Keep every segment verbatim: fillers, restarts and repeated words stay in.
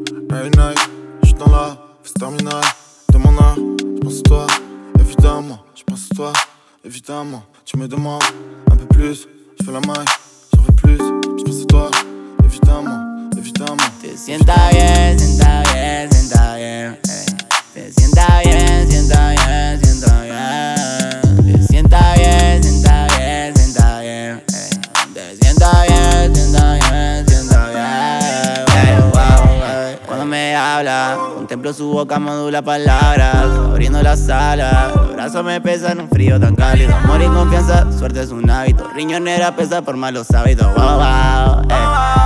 Every night, j'suis dans la phase terminale de mon art. J'pense à toi, évidemment. J'pense à toi, évidemment. Tu me demandes un peu plus, j'fais la maille, j'en veux plus. J'pense à toi, évidemment, évidemment. Te sienta bien, sienta bien, sienta bien. Te sienta bien, sienta bien, sienta bien. Te sienta bien, sienta bien, sienta bien. Te sienta bien, sienta bien, sienta bien. Cuando me habla, contemplo su boca, modula palabras, abriendo las alas. Los brazos me pesan, un frío tan cálido. Amor y confianza, suerte es un hábito. Riñonera pesa por malos hábitos. Wow, wow, eh.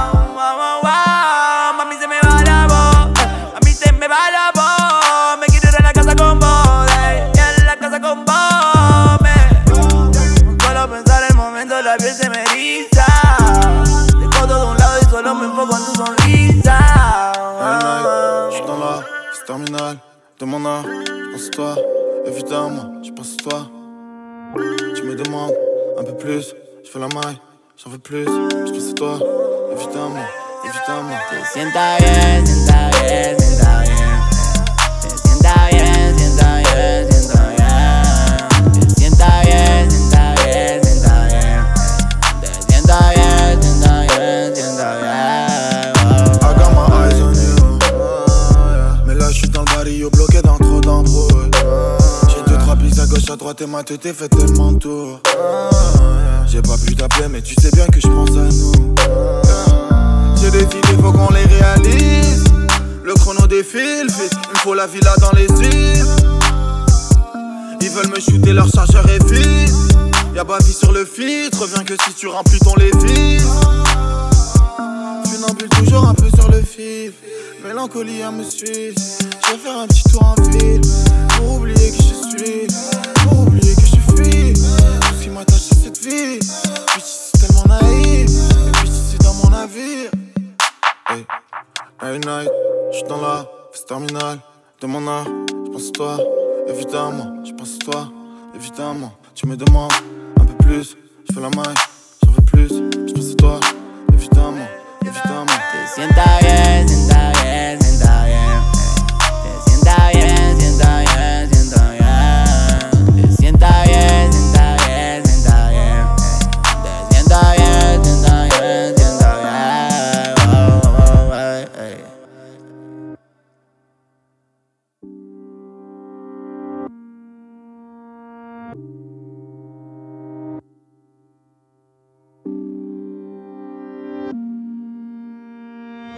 La piel se me eriza. Dejo todo a un lado y solo me enfoco en tu sonrisa. Every night, j'suis dans la phase terminale de mon art. J'pense à toi, évidemment, j'pense à toi. Tu me demandes un peu plus, j'fais la maille, j'en veux plus. J'pense à toi, évidemment, évidemment. Te sienta bien, sienta bien, sienta bien. Te sienta bien, sienta bien, sienta bien. Te sienta bien, sienta bien, sienta bien. Te sienta bien, sienta bien, sienta bien. I got my eyes on you. Mais là j'suis dans le barrio, bloqué dans trop d'embrouilles. J'ai deux trois pics à gauche, à droite et ma tête est fait tellement tour. J'ai pas pu t'appeler mais tu sais bien que j'pense à nous. J'ai des idées, faut qu'on les réalise. Le chrono défile, fils, il me faut la villa dans les îles. Ils veulent me shooter, leur chargeur est vide. Y'a pas vie sur le filtre, reviens que si tu remplis ton lévis. Funambule toujours un peu sur le fil. Mélancolie à me suivre. Je vais faire un petit tour en ville pour oublier qui je suis, pour oublier que je fuis. Tout ce qui m'attache à cette vie. Puis c'est tellement naïf, et puis c'est dans mon navire. Hey, every night, j'suis dans la phase terminale de mon art. J'pense à toi, évidemment. J'pense à toi, évidemment. Tu me demandes un peu plus, j'fais la maille, j'en veux plus. J'pense à toi, évidemment, évidemment. Te sienta bien, sienta bien.